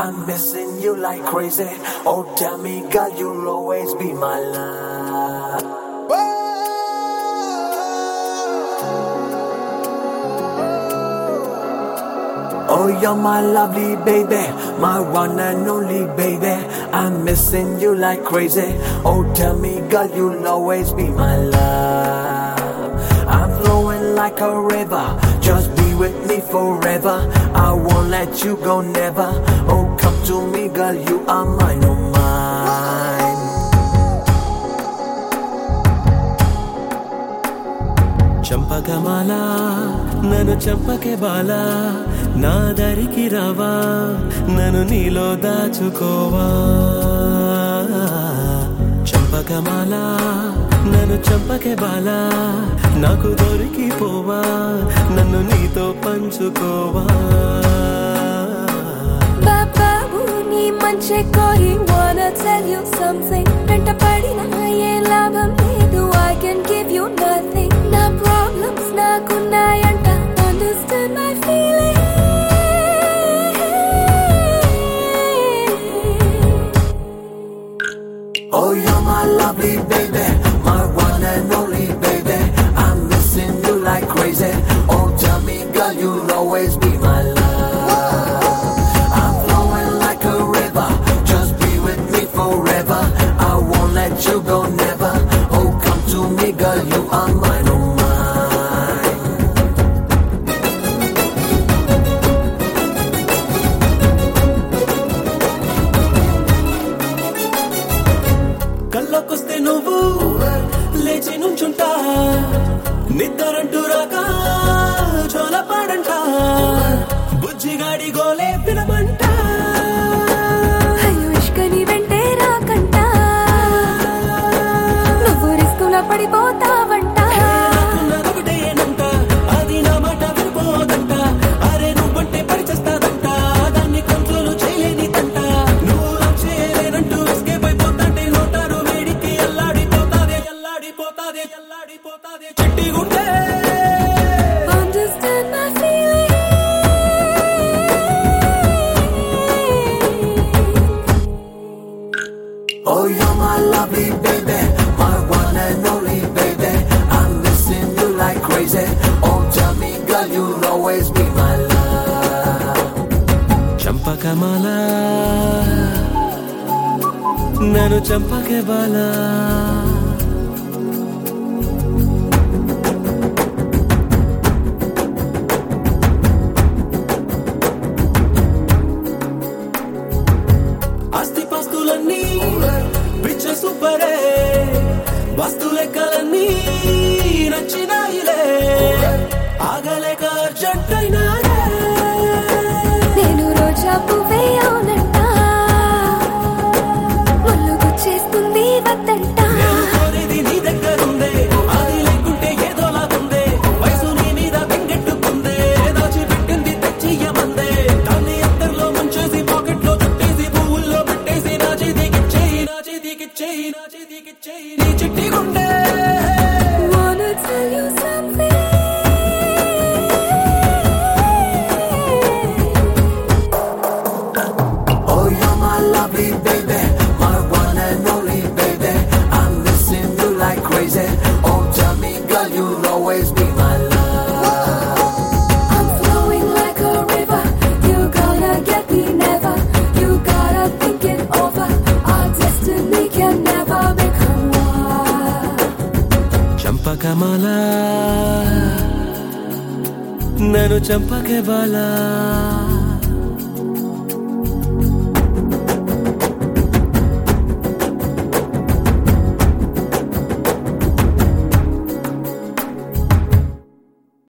I'm missing you like crazy. Oh, tell me, girl, you'll always be my love. Oh, you're my lovely baby, my one and only baby. I'm missing you like crazy. Oh, tell me, girl, you'll always be my love. I'm flowing like a river, just be with me forever. I won't let you go, never. Oh, come to me, girl, you are mine, oh mine. చంపకమాలా నన్ను చంపకే బాలా నా దరికి రావా నన్ను నీలో దాచుకోవా చంపకమాలా నన్ను చంపకే బాలా నాకు దొరికిపోవా నన్ను నీతో పంచుకోవా బాబు నీ మంచి కోరి wanna tell you something వెంట పడిన ఏ లాభం లేదు I can give you nothing నా problems నాకున్నాయంట understand my feeling Oh, you're my lovely baby, my one and only baby. I'm missing you like crazy. Oh, tell me, girl, you'll always be my love. I'm flowing like a river, just be with me forever. I won't let you go, never. Oh, come to me, girl, you are mine, oh mine. కళ్ళకొస్తే నువ్వు లేచి నుంచుంటా నిద్దరంటూ రాక చోల పాడంట బుజ్జిగాడి గోలే పిలమంట అయ్యో ఇష్కని వెంటే రాకంట నువ్వు రిస్కులా పడిపోతావంట నాదొకటేనంట అది నా మాట విడిపోదంట అరే నువ్వంటే పరిచేస్తాదంట దాన్ని కంట్రోల్ చేయలేని తంట నువ్వు చేయలేనంటూ ఎస్కేప్ అయిపోతాంటే నోటారు వేడికి అల్లాడిపోతాదే చిట్టి గుండె understand my feeling Oh, you're my lovely baby, my one and only baby. I'm missing you like crazy. Oh, tell me, girl, you'll always be my love. చంపకమాలా నన్ను చంపకే బాలా ఆస్తిపాస్తులన్నీ పిచ్చ సూపరే వస్తు లెక్కలన్నీ నచ్చినాయిలే ఆగలేక అర్జెంటైనారే నేను రోజా పువ్వే అవునంట ఒళ్ళు గుచ్చేస్తుంది వద్దంట నేను కోరేది నీ దగ్గరుందే అది లేకుంటే ఏదోలాగుందే వయసు నీ మీద బెంగెట్టుకుందే దాచిపెట్టింది తెచ్చియమందే దాన్ని ఎత్తర్లో ముంచేసి పాకెట్లో చుట్టేసి పువ్వుల్లో పెట్టేసి నా చేతికిచ్చేయి నీ చిట్టి గుండె wanna tell you something Oh, you're my lovely baby, my one and only baby. I'm missing you like crazy. Oh, tell me, girl, you'll always be my love. I'm flowing like a river you gotta get me never you gotta think it over our destiny can never become one చంపకమాలా నన్ను చంపకే బాలా